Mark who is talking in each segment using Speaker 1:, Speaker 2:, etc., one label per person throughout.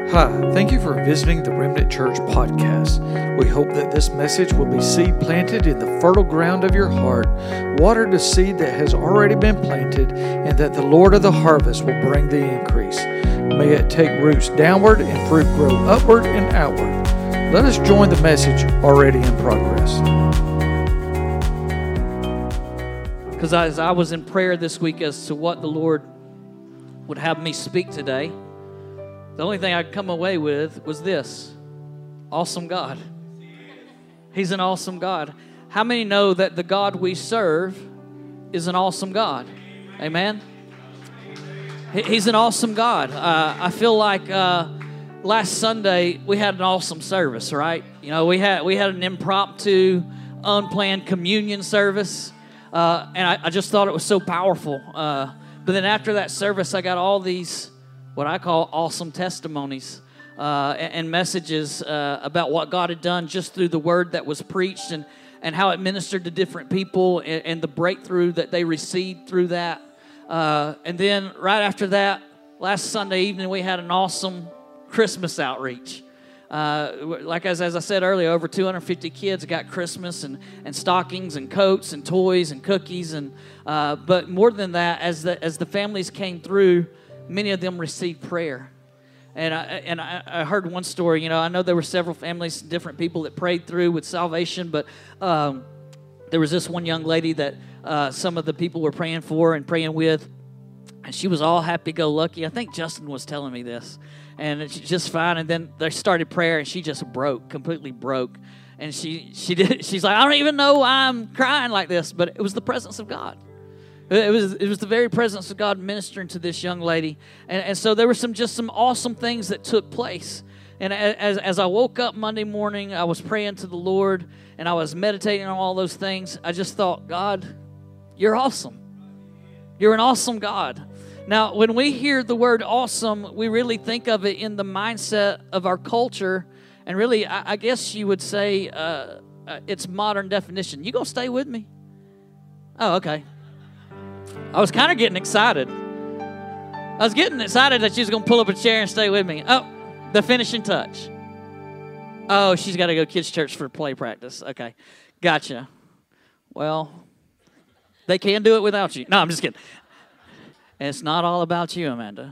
Speaker 1: Hi, thank you for visiting the Remnant Church podcast. We hope that this message will be seed planted in the fertile ground of your heart, watered a seed that has already been planted, and that the Lord of the harvest will bring the increase. May it take roots downward and fruit grow upward and outward. Let us join the message already in progress.
Speaker 2: Because as I was in prayer this week as to what the Lord would have me speak today, the only thing I could come away with was this: awesome God. He's an awesome God. How many know that the God we serve is an awesome God? Amen? He's an awesome God. I feel like last Sunday we had an awesome service, right? You know, we had an impromptu, unplanned communion service, and I just thought it was so powerful. But then after that service, I got all these what I call awesome testimonies and messages about what God had done just through the word that was preached and how it ministered to different people and the breakthrough that they received through that. And then right after that, last Sunday evening, we had an awesome Christmas outreach. Like as I said earlier, over 250 kids got Christmas and stockings and coats and toys and cookies. But more than that, as the families came through, many of them received prayer. And I heard one story. You know, I know there were several families, different people that prayed through with salvation, but there was this one young lady that some of the people were praying for and praying with, and she was all happy-go-lucky. I think Justin was telling me this, and it's just fine. And then they started prayer, and she just completely broke. And she's like, I don't even know why I'm crying like this, but it was the presence of God. It was the very presence of God ministering to this young lady. And so there were some awesome things that took place. And as I woke up Monday morning, I was praying to the Lord, and I was meditating on all those things. I just thought, God, you're awesome. You're an awesome God. Now, when we hear the word awesome, we really think of it in the mindset of our culture. And really, I guess you would say it's modern definition. You gonna stay with me? Oh, okay. I was kind of getting excited. I was getting excited that she was going to pull up a chair and stay with me. Oh, the finishing touch. Oh, she's got to go to kids' church for play practice. Okay, gotcha. Well, they can do it without you. No, I'm just kidding. It's not all about you, Amanda.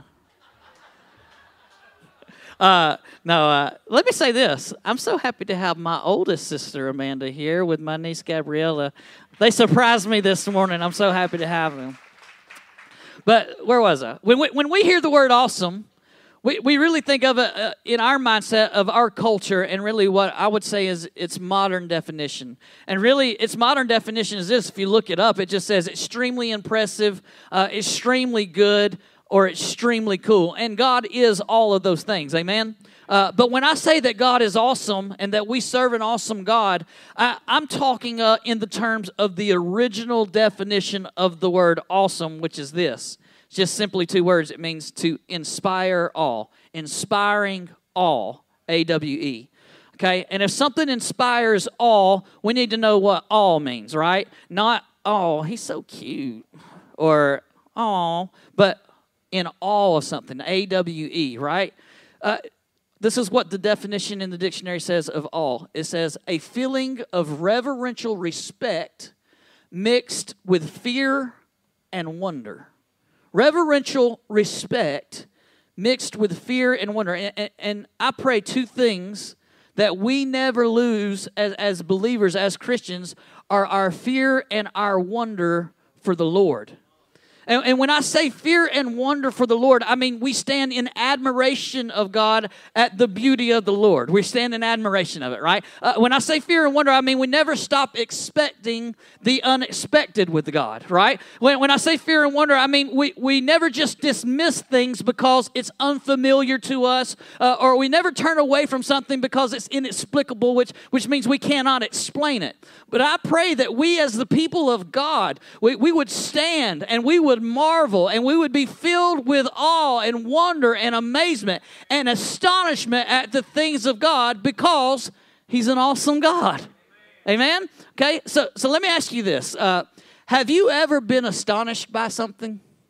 Speaker 2: Let me say this. I'm so happy to have my oldest sister, Amanda, here with my niece, Gabriella. They surprised me this morning. I'm so happy to have them. But where was I? When we hear the word awesome, we really think of it in our mindset of our culture, and really what I would say is its modern definition. And really, its modern definition is this. If you look it up, it just says extremely impressive, extremely good, or extremely cool. And God is all of those things. Amen? But when I say that God is awesome and that we serve an awesome God, I'm talking in the terms of the original definition of the word awesome, which is this. It's just simply two words. It means to inspire awe. Inspiring awe, A-W-E. Okay? And if something inspires awe, we need to know what awe means, right? Not, oh, he's so cute, or, oh, but in awe of something, A-W-E, right? This is what the definition in the dictionary says of awe. It says, a feeling of reverential respect mixed with fear and wonder. Reverential respect mixed with fear and wonder. And I pray two things that we never lose as believers, as Christians, are our fear and our wonder for the Lord. And when I say fear and wonder for the Lord, I mean we stand in admiration of God at the beauty of the Lord. We stand in admiration of it, right? When I say fear and wonder, I mean we never stop expecting the unexpected with God, right? When I say fear and wonder, I mean we never just dismiss things because it's unfamiliar to us, or we never turn away from something because it's inexplicable, which means we cannot explain it. But I pray that we as the people of God, we would stand and we would marvel and we would be filled with awe and wonder and amazement and astonishment at the things of God because He's an awesome God. Amen? Okay, so let me ask you this. Have you ever been astonished by something?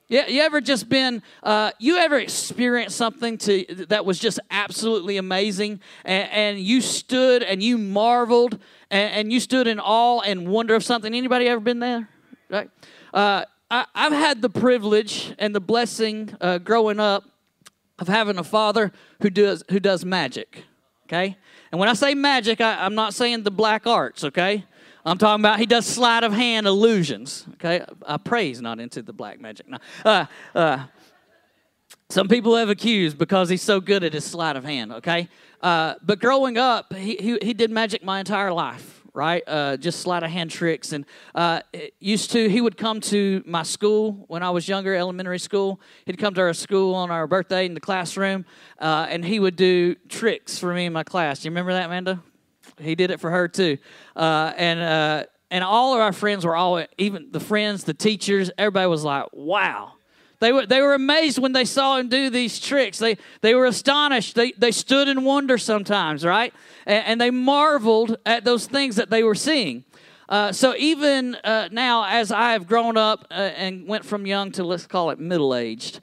Speaker 2: Yeah, you ever just been, you ever experienced something that was just absolutely amazing, and you stood and you marveled, and you stood in awe and wonder of something? Anybody ever been there? Right? I've had the privilege and the blessing growing up of having a father who does magic, okay? And when I say magic, I'm not saying the black arts, okay? I'm talking about he does sleight of hand illusions. Okay, I pray he's not into the black magic. No. Some people have accused because he's so good at his sleight of hand. Okay, but growing up, he did magic my entire life. Right, just sleight of hand tricks, and he would come to my school when I was younger, elementary school. He'd come to our school on our birthday in the classroom, and he would do tricks for me and my class. Do you remember that, Amanda? He did it for her too, and all of our friends were even the friends, the teachers, everybody was like, "Wow!" They were amazed when they saw him do these tricks. They were astonished. They stood in wonder sometimes, right? And they marveled at those things that they were seeing. So even now, as I have grown up and went from young to, let's call it, middle-aged,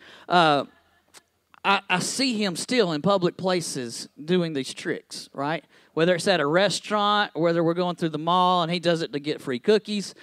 Speaker 2: I see him still in public places doing these tricks, right? Whether it's at a restaurant or whether we're going through the mall and he does it to get free cookies.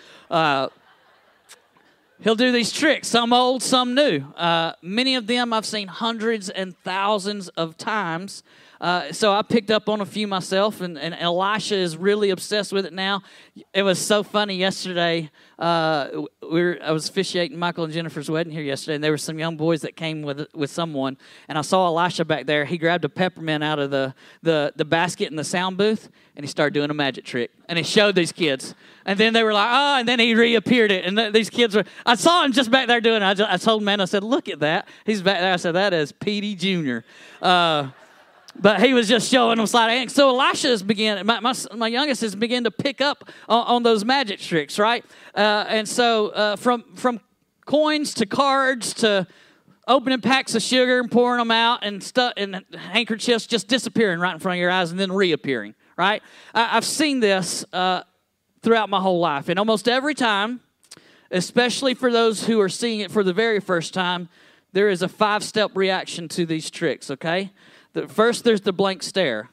Speaker 2: He'll do these tricks, some old, some new. Many of them I've seen hundreds and thousands of times. So I picked up on a few myself, and Elisha is really obsessed with it now. It was so funny yesterday. I was officiating Michael and Jennifer's wedding here yesterday, and there were some young boys that came with someone, and I saw Elisha back there. He grabbed a peppermint out of the basket in the sound booth, and he started doing a magic trick, and he showed these kids. And then they were like, oh, and then he reappeared it, and these kids were, I saw him just back there doing it. I told him, I said, look at that. He's back there. I said, that is Petey Jr., but he was just showing them sleight of hand. So Elisha has began, my youngest has begun to pick up on those magic tricks, right? And so from coins to cards to opening packs of sugar and pouring them out and stuff, and handkerchiefs just disappearing right in front of your eyes and then reappearing, right? I've seen this throughout my whole life. And almost every time, especially for those who are seeing it for the very first time, there is a 5-step reaction to these tricks, okay? First, there's the blank stare.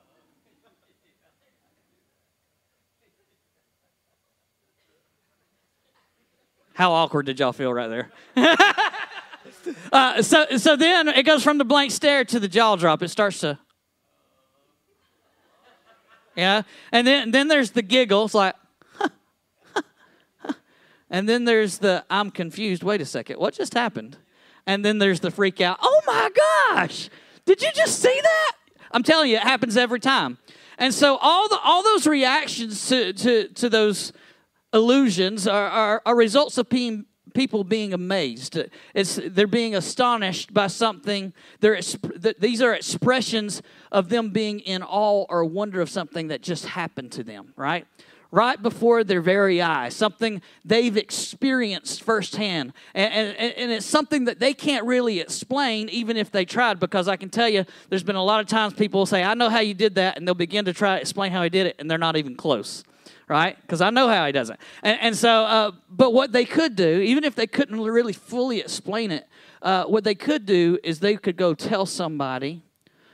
Speaker 2: How awkward did y'all feel right there? So then it goes from the blank stare to the jaw drop. It starts to, yeah. And then there's the giggle. It's like, and then there's the I'm confused. Wait a second, what just happened? And then there's the freak out. Oh my gosh! Did you just see that? I'm telling you, it happens every time. And so all those reactions to those illusions are results of people being amazed. They're being astonished by something. These are expressions of them being in awe or wonder of something that just happened to them, right? Right before their very eyes, something they've experienced firsthand. And it's something that they can't really explain, even if they tried, because I can tell you there's been a lot of times people will say, I know how you did that, and they'll begin to try to explain how he did it, and they're not even close, right? Because I know how he does it. And so, but what they could do, even if they couldn't really fully explain it, what they could do is they could go tell somebody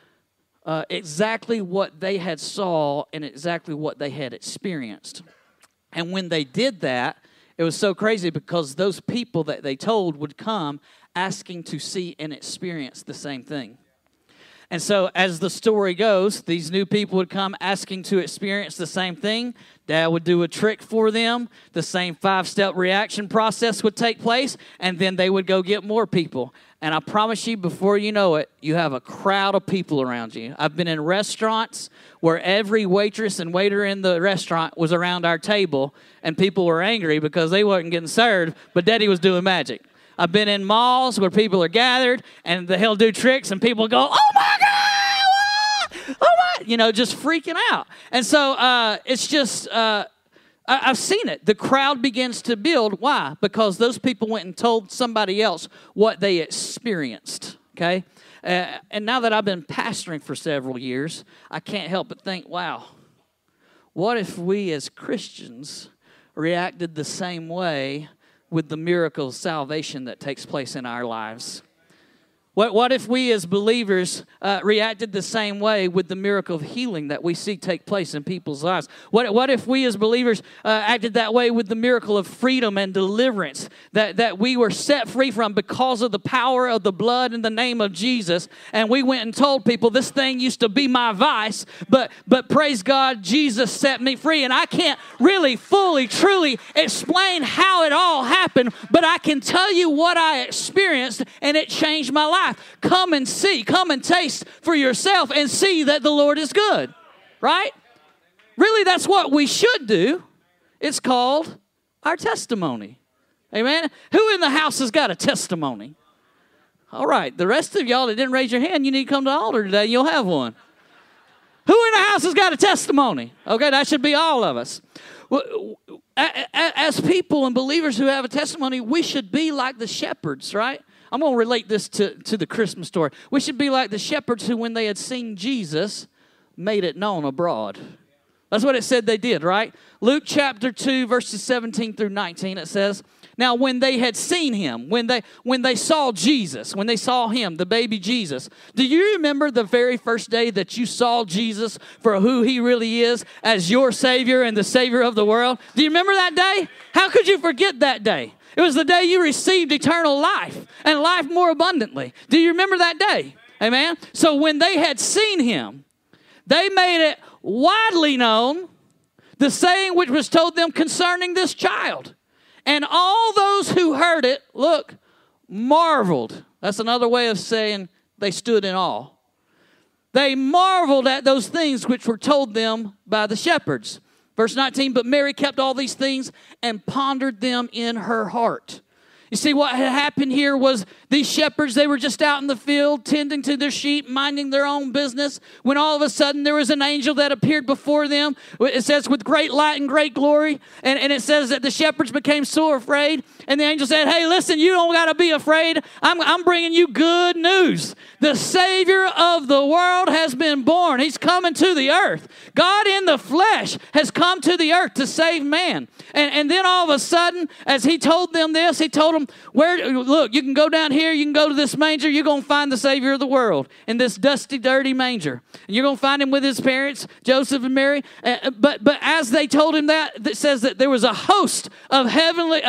Speaker 2: exactly what they had saw and exactly what they had experienced. And when they did that, it was so crazy because those people that they told would come asking to see and experience the same thing. And so as the story goes, these new people would come asking to experience the same thing. Dad would do a trick for them. The same 5-step reaction process would take place, and then they would go get more people. And I promise you, before you know it, you have a crowd of people around you. I've been in restaurants where every waitress and waiter in the restaurant was around our table, and people were angry because they wasn't getting served, but Daddy was doing magic. I've been in malls where people are gathered, and he'll do tricks, and people go, oh my God! Oh my, just freaking out. And so it's just, I've seen it. The crowd begins to build. Why? Because those people went and told somebody else what they experienced, okay? And now that I've been pastoring for several years, I can't help but think, wow, what if we as Christians reacted the same way with the miracle of salvation that takes place in our lives? What if we as believers reacted the same way with the miracle of healing that we see take place in people's lives? What if we as believers acted that way with the miracle of freedom and deliverance that we were set free from because of the power of the blood in the name of Jesus, and we went and told people, this thing used to be my vice, but praise God, Jesus set me free. And I can't really fully, truly explain how it all happened, but I can tell you what I experienced, and it changed my life. Come and see, come and taste for yourself and see that the Lord is good, right? Really, that's what we should do. It's called our testimony. Amen? Who in the house has got a testimony? All right, the rest of y'all that didn't raise your hand, you need to come to the altar today. You'll have one. Who in the house has got a testimony? Okay, that should be all of us. As people and believers who have a testimony, we should be like the shepherds, right? I'm going to relate this to the Christmas story. We should be like the shepherds who, when they had seen Jesus, made it known abroad. That's what it said they did, right? Luke chapter 2, verses 17 through 19, it says, now when they had seen him, when they saw Jesus, when they saw him, the baby Jesus, do you remember the very first day that you saw Jesus for who he really is as your Savior and the Savior of the world? Do you remember that day? How could you forget that day? It was the day you received eternal life and life more abundantly. Do you remember that day? Amen? So when they had seen him, they made it widely known, the saying which was told them concerning this child. And all those who heard it, look, marveled. That's another way of saying they stood in awe. They marveled at those things which were told them by the shepherds. Verse 19, but Mary kept all these things and pondered them in her heart. You see, what had happened here was these shepherds, they were just out in the field tending to their sheep, minding their own business, when all of a sudden there was an angel that appeared before them. It says with great light and great glory, and it says that the shepherds became so afraid, and the angel said, hey, listen, you don't got to be afraid. I'm bringing you good news. The Savior of the world has been born. He's coming to the earth. God in the flesh has come to the earth to save man. And then all of a sudden, as he told them this, he told them, look, you can go down here, you can go to this manger, you're going to find the Savior of the world in this dusty, dirty manger. And you're going to find him with his parents, Joseph and Mary. But as they told him that, it says that there was a host of heavenly,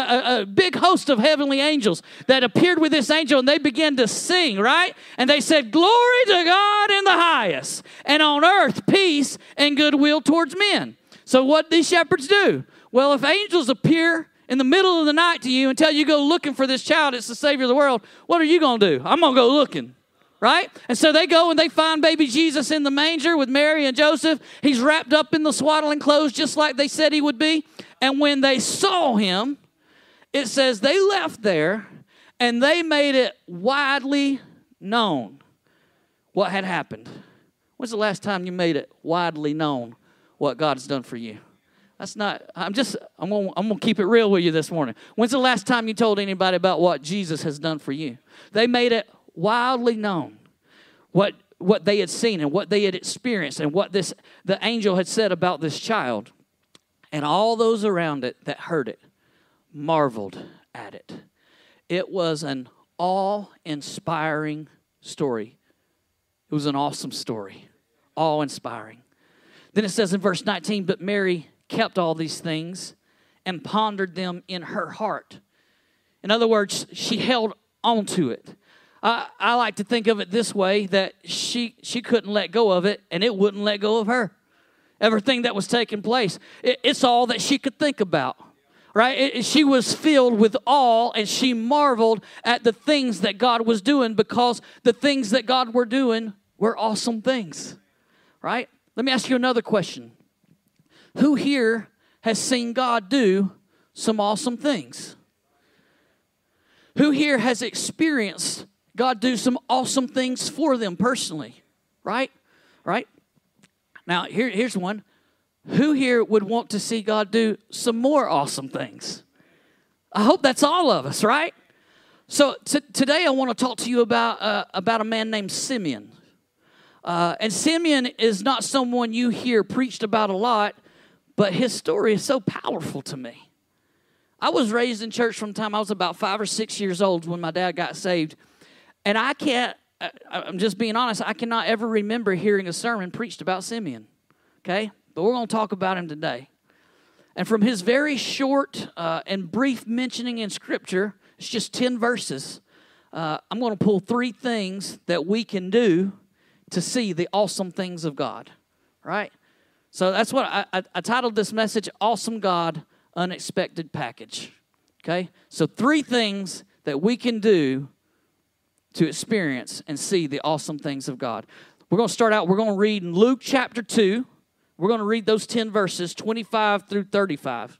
Speaker 2: a big host of heavenly angels that appeared with this angel, and they began to sing, right? And they said, glory to God in the highest, and on earth peace and goodwill towards men. So what did these shepherds do? Well, if angels appear in the middle of the night to you and tell you go looking for this child, it's the Savior of the world, what are you going to do? I'm going to go looking, right? And so they go and they find baby Jesus in the manger with Mary and Joseph. He's wrapped up in the swaddling clothes just like they said he would be. And when they saw him, it says they left there and they made it widely known what had happened. When's the last time you made it widely known what God's done for you? That's not, I'm gonna keep it real with you this morning. When's the last time you told anybody about what Jesus has done for you? They made it wildly known what they had seen and what they had experienced and what the angel had said about this child. And all those around it that heard it marveled at it. It was an awe-inspiring story. It was an awesome story, awe-inspiring. Then it says in verse 19, but Mary kept all these things and pondered them in her heart. In other words, she held on to it. I like to think of it this way, that she couldn't let go of it, and it wouldn't let go of her. Everything that was taking place, it's all that she could think about, right? She was filled with awe, and she marveled at the things that God was doing, because the things that God were doing were awesome things, right? Let me ask you another question. Who here has seen God do some awesome things? Who here has experienced God do some awesome things for them personally? Right? Right? Now, here's one. Who here would want to see God do some more awesome things? I hope that's all of us, right? So today I want to talk to you about a man named Simeon. And Simeon is not someone you hear preached about a lot, but his story is so powerful to me. I was raised in church from the time I was about 5 or 6 years old when my dad got saved. And I'm just being honest, I cannot ever remember hearing a sermon preached about Simeon. Okay? But we're going to talk about him today. And from his very short and brief mentioning in Scripture, it's just 10 verses, I'm going to pull 3 things that we can do to see the awesome things of God. Right? So that's what I titled this message, Awesome God, Unexpected Package. Okay? So 3 things that we can do to experience and see the awesome things of God. We're going to start out, we're going to read in Luke chapter 2. We're going to read those 10 verses, 25 through 35.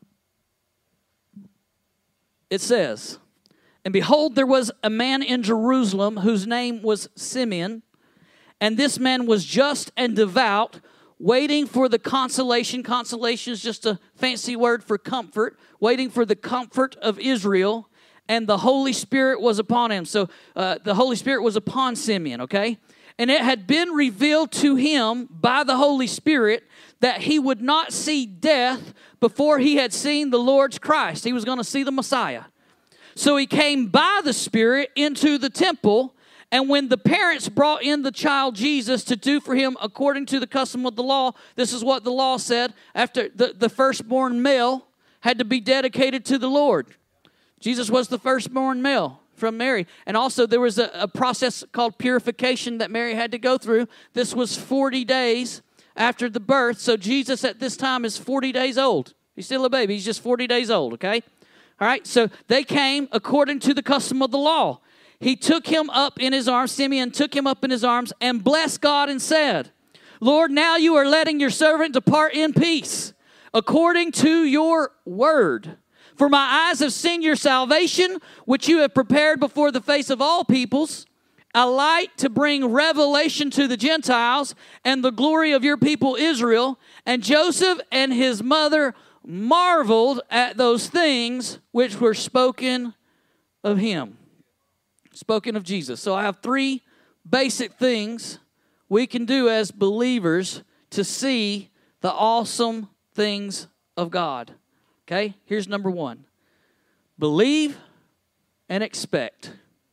Speaker 2: It says, "And behold, there was a man in Jerusalem whose name was Simeon, and this man was just and devout, waiting for the consolation." Consolation is just a fancy word for comfort. Waiting for the comfort of Israel. And the Holy Spirit was upon him. So the Holy Spirit was upon Simeon, okay? And it had been revealed to him by the Holy Spirit that he would not see death before he had seen the Lord's Christ. He was going to see the Messiah. So he came by the Spirit into the temple. And when the parents brought in the child Jesus to do for him according to the custom of the law, this is what the law said. After the firstborn male had to be dedicated to the Lord. Jesus was the firstborn male from Mary. And also there was a process called purification that Mary had to go through. This was 40 days after the birth. So Jesus at this time is 40 days old. He's still a baby. He's just 40 days old, okay? All right, so they came according to the custom of the law. He took him up in his arms, Simeon took him up in his arms and blessed God and said, "Lord, now you are letting your servant depart in peace, according to your word. For my eyes have seen your salvation, which you have prepared before the face of all peoples, a light to bring revelation to the Gentiles and the glory of your people Israel." And Joseph and his mother marveled at those things which were spoken of him. Spoken of Jesus. So I have 3 basic things we can do as believers to see the awesome things of God. Okay, here's number 1. Believe and expect.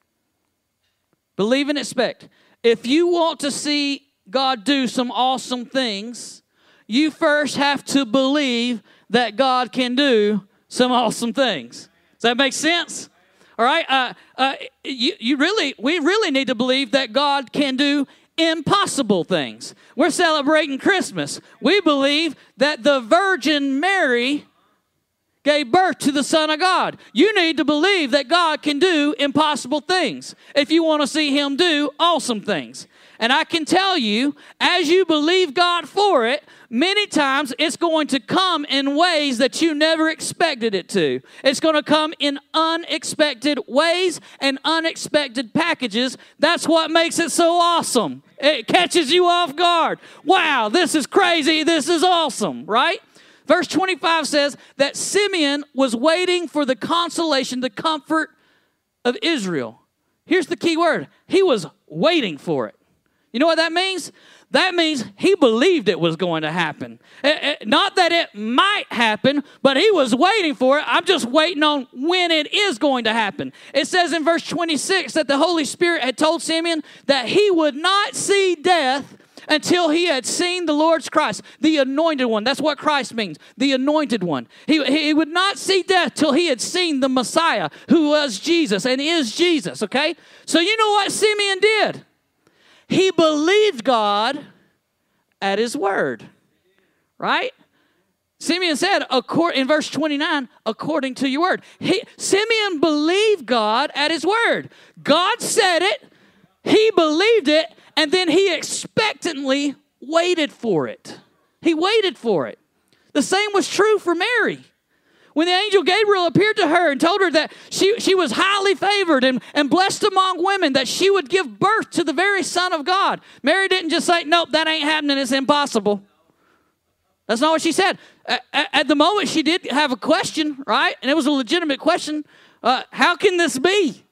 Speaker 2: Believe and expect. If you want to see God do some awesome things, you first have to believe that God can do some awesome things. Does that make sense? All right, we really need to believe that God can do impossible things. We're celebrating Christmas. We believe that the Virgin Mary gave birth to the Son of God. You need to believe that God can do impossible things if you want to see Him do awesome things. And I can tell you, as you believe God for it, many times it's going to come in ways that you never expected it to. It's going to come in unexpected ways and unexpected packages. That's what makes it so awesome. It catches you off guard. Wow, this is crazy. This is awesome, right? Verse 25 says that Simeon was waiting for the consolation, the comfort of Israel. Here's the key word. He was waiting for it. You know what that means? That means he believed it was going to happen. Not that it might happen, but he was waiting for it. I'm just waiting on when it is going to happen. It says in verse 26 that the Holy Spirit had told Simeon that he would not see death until he had seen the Lord's Christ, the anointed one. That's what Christ means, the anointed one. He would not see death till he had seen the Messiah, who was Jesus and is Jesus, okay? So you know what Simeon did? He believed God at His word, right? Simeon said, in verse 29, according to your word. Simeon believed God at His word. God said it, he believed it, and then he expectantly waited for it. He waited for it. The same was true for Mary. When the angel Gabriel appeared to her and told her that she was highly favored and blessed among women, that she would give birth to the very Son of God, Mary didn't just say, nope, that ain't happening, it's impossible. That's not what she said. At the moment, she did have a question, right? And it was a legitimate question. How can this be?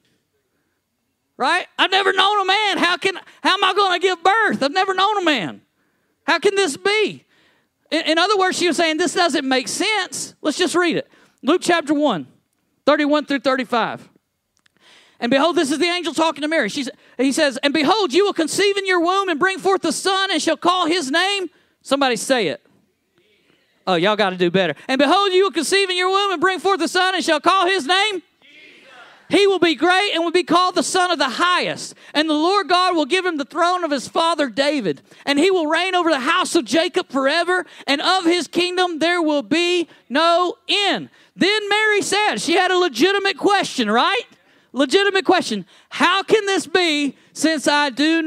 Speaker 2: Right? I've never known a man. How am I going to give birth? I've never known a man. How can this be? In other words, she was saying, this doesn't make sense. Let's just read it. Luke chapter 1, 31 through 35. And behold, this is the angel talking to Mary. He says, and behold, you will conceive in your womb and bring forth a son and shall call his name. Somebody say it. Oh, y'all got to do better. And behold, you will conceive in your womb and bring forth a son and shall call his name. He will be great and will be called the Son of the Highest. And the Lord God will give him the throne of his father David. And he will reign over the house of Jacob forever. And of his kingdom there will be no end. Then Mary said, she had a legitimate question, right? Legitimate question. How can this be since I do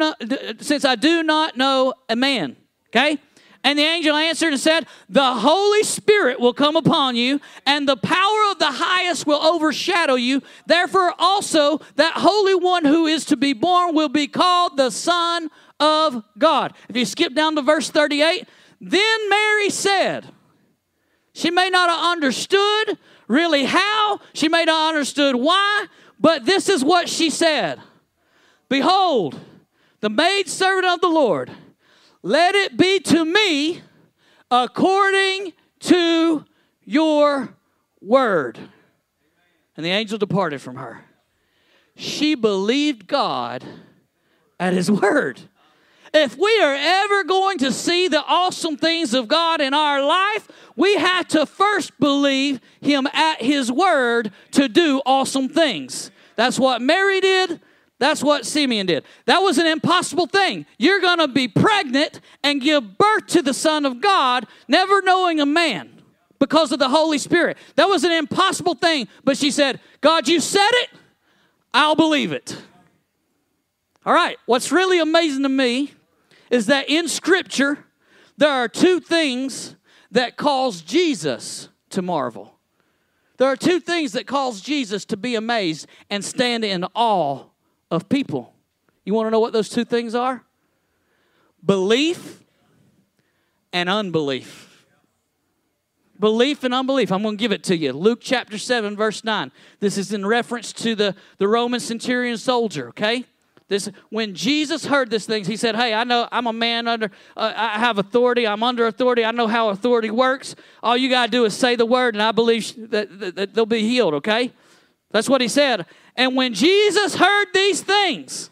Speaker 2: not know a man? Okay? And the angel answered and said, the Holy Spirit will come upon you, and the power of the highest will overshadow you. Therefore also that Holy One who is to be born will be called the Son of God. If you skip down to verse 38, then Mary said, she may not have understood really how, she may not have understood why, but this is what she said. Behold, the maidservant of the Lord, let it be to me according to your word. And the angel departed from her. She believed God at his word. If we are ever going to see the awesome things of God in our life, we have to first believe him at his word to do awesome things. That's what Mary did. That's what Simeon did. That was an impossible thing. You're going to be pregnant and give birth to the Son of God, never knowing a man because of the Holy Spirit. That was an impossible thing. But she said, God, you said it, I'll believe it. All right, what's really amazing to me is that in Scripture, there are two things that cause Jesus to marvel. There are two things that cause Jesus to be amazed and stand in awe of people. You want to know what those two things are? Belief and unbelief. Belief and unbelief. I'm going to give it to you. Luke chapter 7, verse 9. This is in reference to the Roman centurion soldier, okay? When Jesus heard these things, he said, hey, I know I'm a man I have authority. I'm under authority. I know how authority works. All you got to do is say the word, and I believe that they'll be healed, okay? That's what he said. And when Jesus heard these things,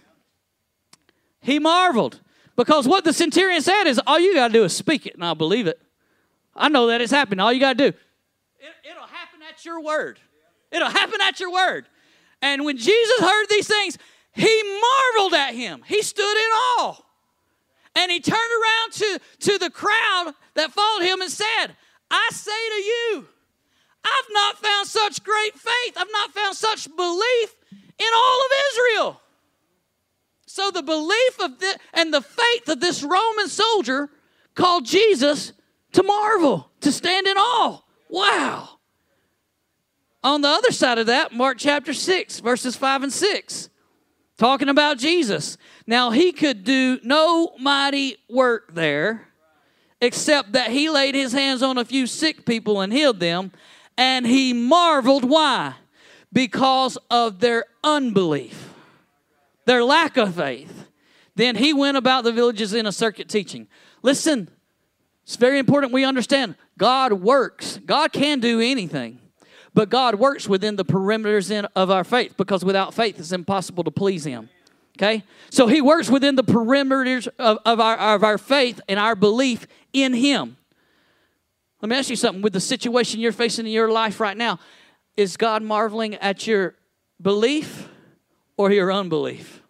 Speaker 2: he marveled. Because what the centurion said is, all you got to do is speak it, and I'll believe it. I know that it's happening. All you got to do, it'll happen at your word. It'll happen at your word. And when Jesus heard these things, he marveled at him. He stood in awe. And he turned around to the crowd that followed him and said, I say to you, I've not found such great faith. I've not found such belief in all of Israel. So the belief and the faith of this Roman soldier called Jesus to marvel, to stand in awe. Wow. On the other side of that, Mark chapter 6, verses 5 and 6. Talking about Jesus. Now, he could do no mighty work there, except that he laid his hands on a few sick people and healed them. And he marveled. Why? Because of their unbelief, their lack of faith. Then he went about the villages in a circuit teaching. Listen, it's very important we understand God works. God can do anything. But God works within the perimeters of our faith, because without faith it's impossible to please him. Okay? So he works within the perimeters of our faith and our belief in him. Let me ask you something. With the situation you're facing in your life right now, is God marveling at your belief or your unbelief?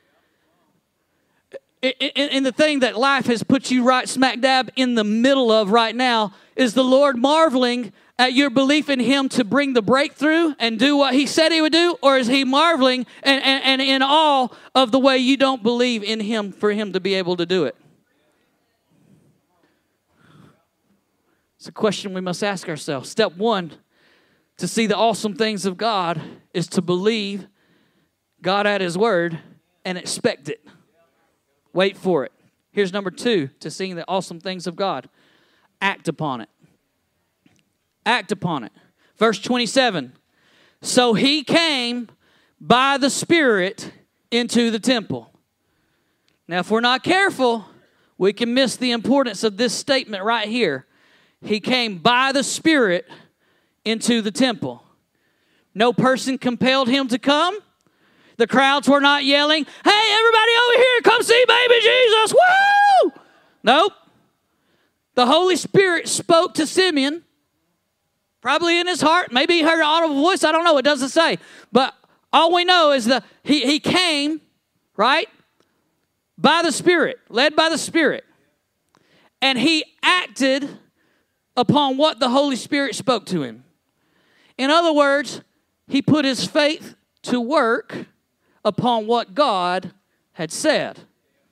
Speaker 2: And the thing that life has put you right smack dab in the middle of right now, is the Lord marveling at your belief in him to bring the breakthrough and do what he said he would do? Or is he marveling and in awe of the way you don't believe in him for him to be able to do it? It's a question we must ask ourselves. Step one, to see the awesome things of God, is to believe God at his word and expect it. Wait for it. Here's number two, to seeing the awesome things of God. Act upon it. Act upon it. Verse 27. So he came by the Spirit into the temple. Now, if we're not careful, we can miss the importance of this statement right here. He came by the Spirit into the temple. No person compelled him to come. The crowds were not yelling, "Hey, everybody over here, come see baby Jesus, woo!" Nope. The Holy Spirit spoke to Simeon, probably in his heart. Maybe he heard an audible voice. I don't know. It doesn't say. But all we know is that he came, right, by the Spirit, led by the Spirit. And he acted upon what the Holy Spirit spoke to him. In other words, he put his faith to work upon what God had said.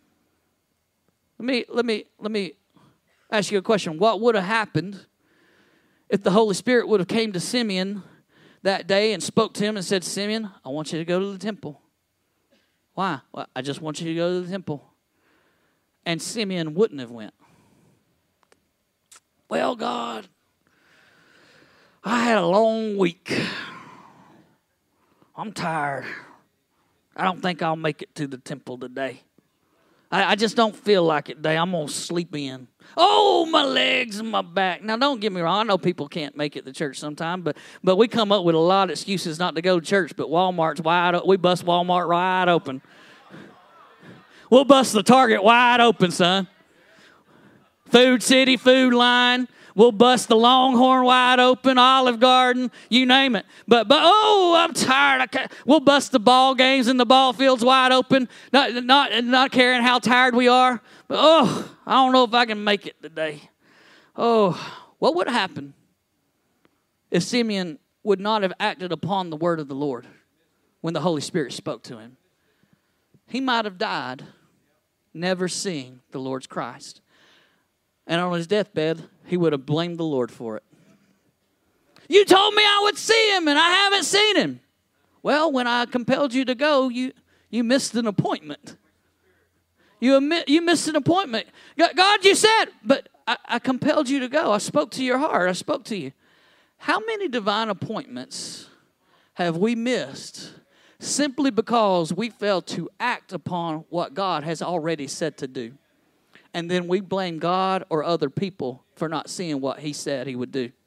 Speaker 2: Let me ask you a question. What would have happened if the Holy Spirit would have came to Simeon that day and spoke to him and said, "Simeon, I want you to go to the temple." Why? Well, I just want you to go to the temple. And Simeon wouldn't have went. "Well, God, I had a long week. I'm tired. I don't think I'll make it to the temple today. I just don't feel like it today. I'm going to sleep in. Oh, my legs and my back." Now, don't get me wrong. I know people can't make it to church sometime, but we come up with a lot of excuses not to go to church, but Walmart's wide open. We bust Walmart wide open. We'll bust the Target wide open, son. Food City, Food Line. We'll bust the Longhorn wide open, Olive Garden, you name it. But oh, I'm tired. We'll bust the ball games and the ball fields wide open, not caring how tired we are. But I don't know if I can make it today. What would happen if Simeon would not have acted upon the word of the Lord when the Holy Spirit spoke to him? He might have died never seeing the Lord's Christ. And on his deathbed, he would have blamed the Lord for it. "You told me I would see him, and I haven't seen him." Well, when I compelled you to go, you missed an appointment. You missed an appointment. God, you said, but I compelled you to go. I spoke to your heart. I spoke to you. How many divine appointments have we missed simply because we failed to act upon what God has already said to do? And then we blame God or other people for not seeing what he said he would do.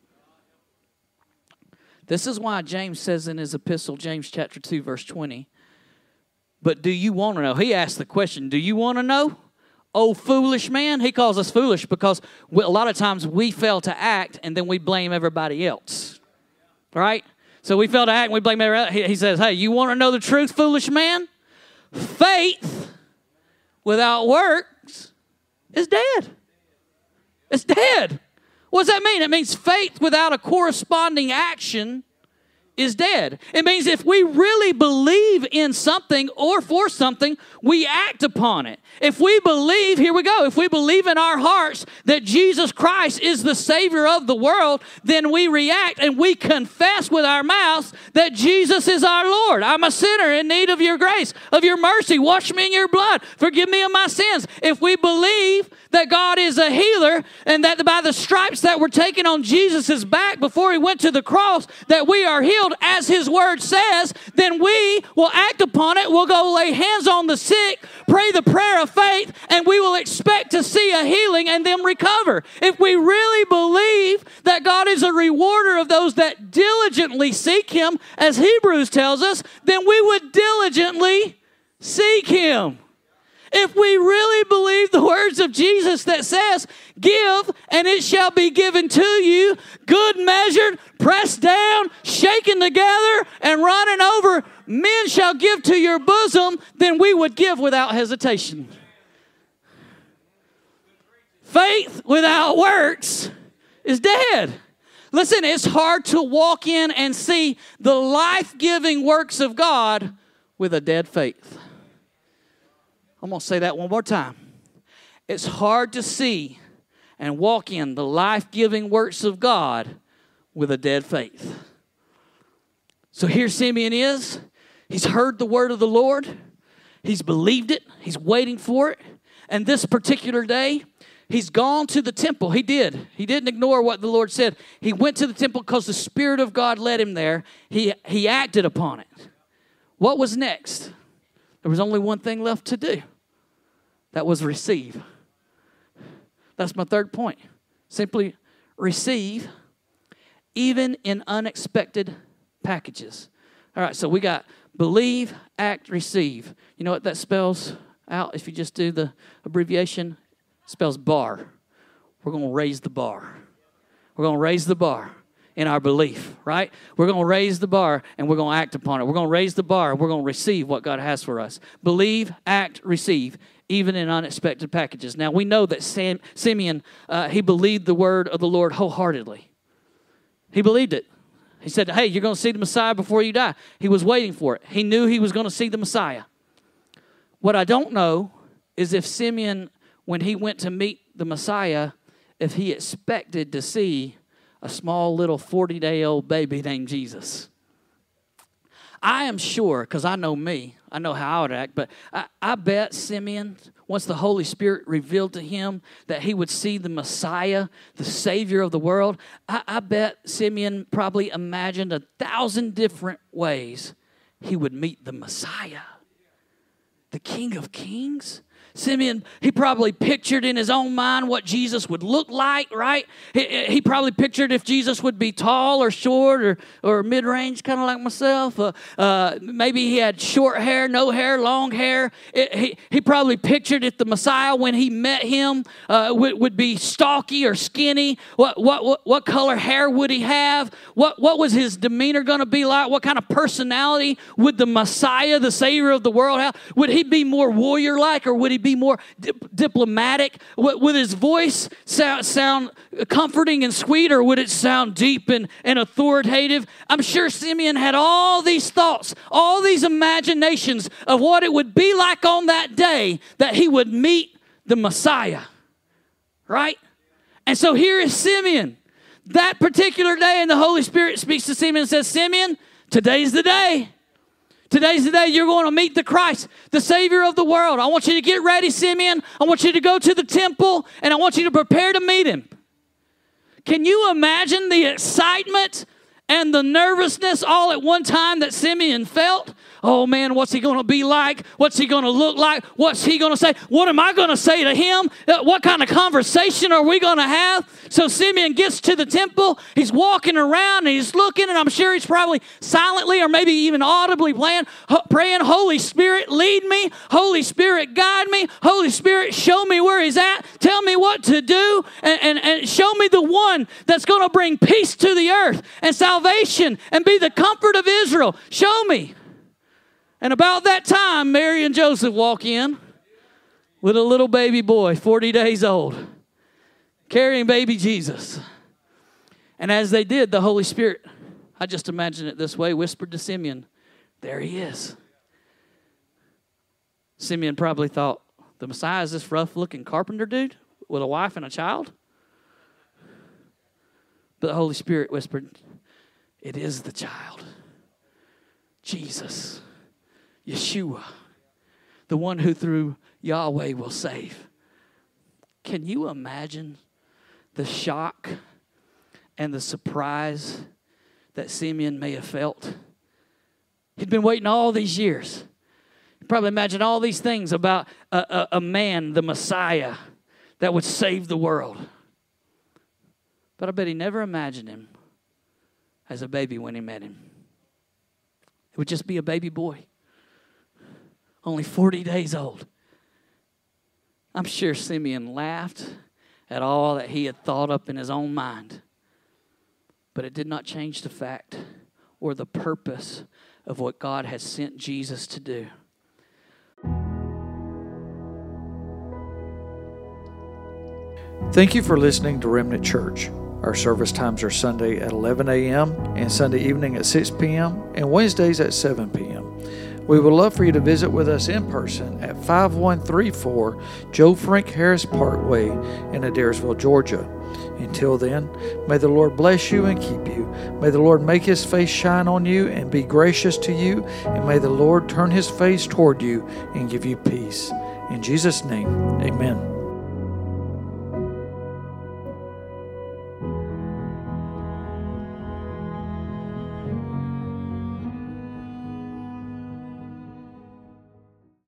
Speaker 2: This is why James says in his epistle, James chapter 2, verse 20, "But do you want to know?" He asked the question, do you want to know? "Oh, foolish man." He calls us foolish because a lot of times we fail to act and then we blame everybody else. Right? So we fail to act and we blame everybody else. He says, "Hey, you want to know the truth, foolish man? Faith without works is dead." It's dead. What does that mean? It means faith without a corresponding action is dead. It means if we really believe in something or for something, we act upon it. If we believe, here we go, if we believe in our hearts that Jesus Christ is the Savior of the world, then we react and we confess with our mouths that Jesus is our Lord. "I'm a sinner in need of your grace, of your mercy. Wash me in your blood. Forgive me of my sins." If we believe that God is a healer and that by the stripes that were taken on Jesus' back before he went to the cross, that we are healed as his word says, then we will act upon it. We'll go lay hands on the sick, pray the prayer of faith, and we will expect to see a healing and them recover. If we really believe that God is a rewarder of those that diligently seek him, as Hebrews tells us, then we would diligently seek him. If we really believe the words of Jesus that says, "Give, and it shall be given to you, good measured, pressed down, shaken together, and running over, men shall give to your bosom," then we would give without hesitation. Faith without works is dead. Listen, it's hard to walk in and see the life-giving works of God with a dead faith. I'm going to say that one more time. It's hard to see and walk in the life-giving works of God with a dead faith. So here Simeon is. He's heard the word of the Lord. He's believed it. He's waiting for it. And this particular day, he's gone to the temple. He did. He didn't ignore what the Lord said. He went to the temple because the Spirit of God led him there. He acted upon it. What was next? There was only one thing left to do. That was receive. That's my third point. Simply receive, even in unexpected packages. All right, so we got believe, act, receive. You know what that spells out? If you just do the abbreviation, it spells bar. We're going to raise the bar. We're going to raise the bar in our belief, right? We're going to raise the bar and we're going to act upon it. We're going to raise the bar and we're going to receive what God has for us. Believe, act, receive, even in unexpected packages. Now, we know that Simeon, he believed the word of the Lord wholeheartedly. He believed it. He said, hey, you're going to see the Messiah before you die. He was waiting for it. He knew he was going to see the Messiah. What I don't know is if Simeon, when he went to meet the Messiah, if he expected to see a small little 40-day-old baby named Jesus. I am sure, because I know me, I know how I would act, but I bet Simeon, once the Holy Spirit revealed to him that he would see the Messiah, the Savior of the world, I bet Simeon probably imagined 1,000 different ways he would meet the Messiah, the King of Kings. Simeon, he probably pictured in his own mind what Jesus would look like, right? He probably pictured if Jesus would be tall or short or mid-range, kind of like myself. Maybe he had short hair, no hair, long hair. He probably pictured if the Messiah, when he met him, would be stocky or skinny. What color hair would he have? What was his demeanor going to be like? What kind of personality would the Messiah, the Savior of the world, have? Would he be more warrior-like, or would he be more diplomatic? Would his voice sound comforting and sweet, or would it sound deep and authoritative? I'm sure Simeon had all these thoughts, all these imaginations of what it would be like on that day that he would meet the Messiah, right? And so here is Simeon. That particular day, and the Holy Spirit speaks to Simeon and says, Simeon, today's the day. Today's the day you're going to meet the Christ, the Savior of the world. I want you to get ready, Simeon. I want you to go to the temple, and I want you to prepare to meet him. Can you imagine the excitement and the nervousness all at one time that Simeon felt? Oh, man, what's he going to be like? What's he going to look like? What's he going to say? What am I going to say to him? What kind of conversation are we going to have? So Simeon gets to the temple. He's walking around, and he's looking, and I'm sure he's probably silently or maybe even audibly praying, Holy Spirit, lead me. Holy Spirit, guide me. Holy Spirit, show me where he's at. Tell me what to do, and show me the one that's going to bring peace to the earth and salvation and be the comfort of Israel. Show me. And about that time, Mary and Joseph walk in with a little baby boy, 40 days old, carrying baby Jesus. And as they did, the Holy Spirit, I just imagine it this way, whispered to Simeon, there he is. Simeon probably thought, the Messiah is this rough-looking carpenter dude with a wife and a child? But the Holy Spirit whispered, it is the child, Jesus. Yeshua, the one who through Yahweh will save. Can you imagine the shock and the surprise that Simeon may have felt? He'd been waiting all these years. You probably imagine all these things about a man, the Messiah, that would save the world. But I bet he never imagined him as a baby when he met him. It would just be a baby boy. Only 40 days old. I'm sure Simeon laughed at all that he had thought up in his own mind. But it did not change the fact or the purpose of what God has sent Jesus to do.
Speaker 1: Thank you for listening to Remnant Church. Our service times are Sunday at 11 a.m. and Sunday evening at 6 p.m. and Wednesdays at 7 p.m. We would love for you to visit with us in person at 5134 Joe Frank Harris Parkway in Adairsville, Georgia. Until then, may the Lord bless you and keep you. May the Lord make his face shine on you and be gracious to you. And may the Lord turn his face toward you and give you peace. In Jesus' name, amen.